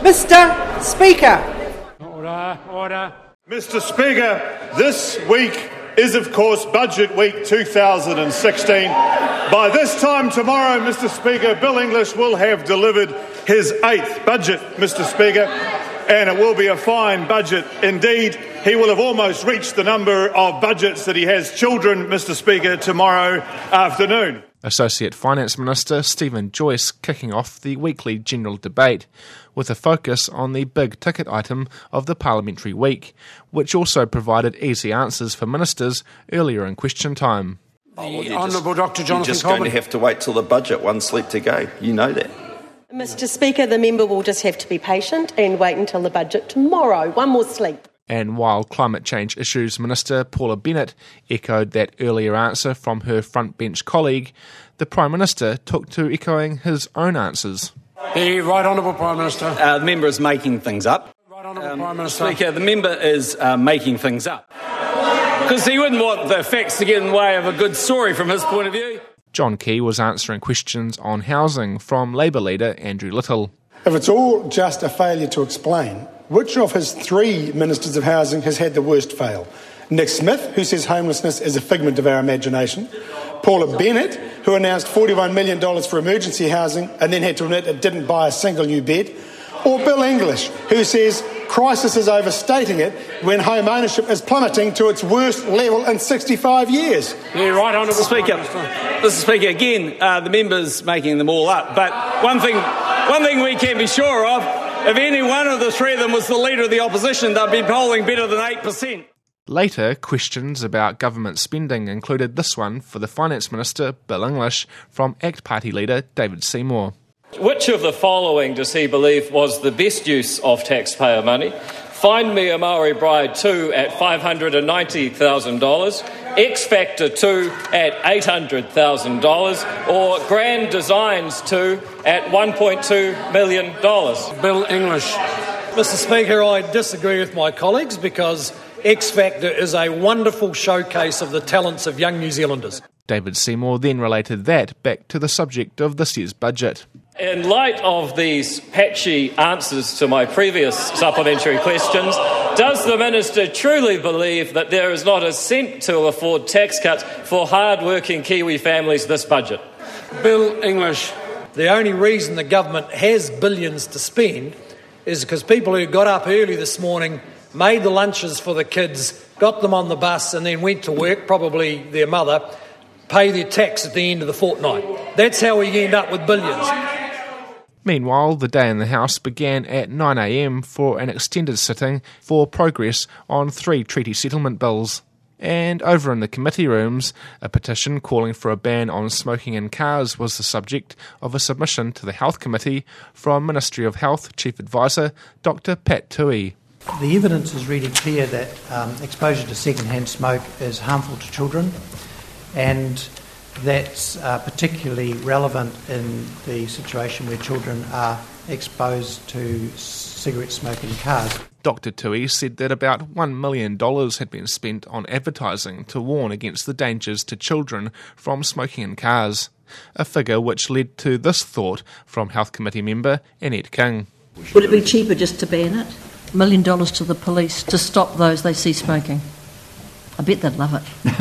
Mr. Speaker. Order. Mr. Speaker, this week is, of course, Budget Week 2016. By this time tomorrow, Mr. Speaker, Bill English will have delivered his 8th budget, Mr. Speaker, and it will be a fine budget indeed. He will have almost reached the number of budgets that he has children, Mr. Speaker, tomorrow afternoon. Associate Finance Minister Stephen Joyce kicking off the weekly general debate, with a focus on the big ticket item of the parliamentary week, which also provided easy answers for ministers earlier in question time. The Honourable Dr Jonathan Corbett. You're just going to have to wait till the budget, one sleep to go. You know that. Mr. Speaker, the member will just have to be patient and wait until the budget tomorrow. One more sleep. And while Climate Change Issues Minister Paula Bennett echoed that earlier answer from her front bench colleague, the Prime Minister took to echoing his own answers. The Right Honourable Prime Minister. The member is making things up. Right Honourable Prime Minister. Speaker, the member is making things up. Because he wouldn't want the facts to get in the way of a good story from his point of view. John Key was answering questions on housing from Labour leader Andrew Little. If it's all just a failure to explain, which of his 3 ministers of housing has had the worst fail? Nick Smith, who says homelessness is a figment of our imagination. Paula Bennett, who announced $41 million for emergency housing and then had to admit it didn't buy a single new bed. Or Bill English, who says crisis is overstating it when home ownership is plummeting to its worst level in 65 years. The Right Honourable Speaker. Mr. Speaker, again, the member's making them all up. But one thing we can be sure of, if any one of the 3 of them was the leader of the opposition, they'd be polling better than 8%. Later, questions about government spending included this one for the Finance Minister, Bill English, from ACT Party leader David Seymour. Which of the following does he believe was the best use of taxpayer money? Find Me a Maori Bride 2 at $590,000, X Factor 2 at $800,000, or Grand Designs 2 at $1.2 million? Bill English. Mr. Speaker, I disagree with my colleagues because X Factor is a wonderful showcase of the talents of young New Zealanders. David Seymour then related that back to the subject of this year's budget. In light of these patchy answers to my previous supplementary questions, does the Minister truly believe that there is not a cent to afford tax cuts for hard-working Kiwi families this budget? Bill English. The only reason the government has billions to spend is because people who got up early this morning, made the lunches for the kids, got them on the bus and then went to work, probably their mother, pay their tax at the end of the fortnight. That's how we end up with billions. Meanwhile, the day in the House began at 9 a.m. for an extended sitting for progress on 3 treaty settlement bills. And over in the committee rooms, a petition calling for a ban on smoking in cars was the subject of a submission to the Health Committee from Ministry of Health Chief Advisor Dr Pat Tui. The evidence is really clear that exposure to second-hand smoke is harmful to children, and that's particularly relevant in the situation where children are exposed to cigarette smoke in cars. Dr Tui said that about $1 million had been spent on advertising to warn against the dangers to children from smoking in cars, a figure which led to this thought from Health Committee member Annette King. Would it be cheaper just to ban it? $1 million to the police to stop those they see smoking. I bet they'd love it.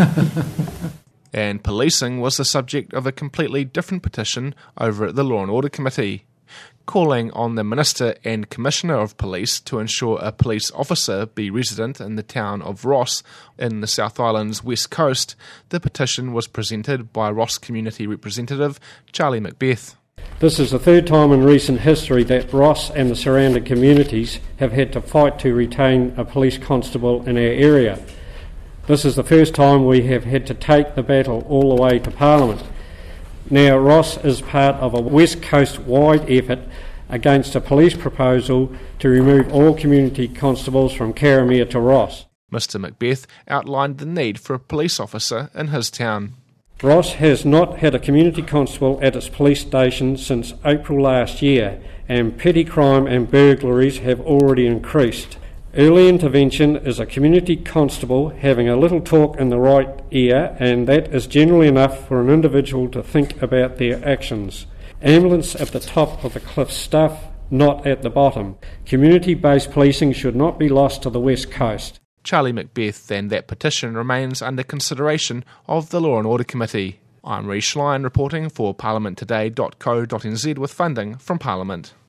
And policing was the subject of a completely different petition over at the Law and Order Committee. Calling on the Minister and Commissioner of Police to ensure a police officer be resident in the town of Ross in the South Island's west coast, the petition was presented by Ross Community Representative Charlie Macbeth. This is the 3rd time in recent history that Ross and the surrounding communities have had to fight to retain a police constable in our area. This is the first time we have had to take the battle all the way to Parliament. Now, Ross is part of a West Coast-wide effort against a police proposal to remove all community constables from Karamea to Ross. Mr Macbeth outlined the need for a police officer in his town. Ross has not had a community constable at its police station since April last year, and petty crime and burglaries have already increased. Early intervention is a community constable having a little talk in the right ear, and that is generally enough for an individual to think about their actions. Ambulance at the top of the cliff stuff, not at the bottom. Community-based policing should not be lost to the West Coast. Charlie Macbeth, and that petition remains under consideration of the Law and Order Committee. I'm Rhys Schlein reporting for parliamenttoday.co.nz with funding from Parliament.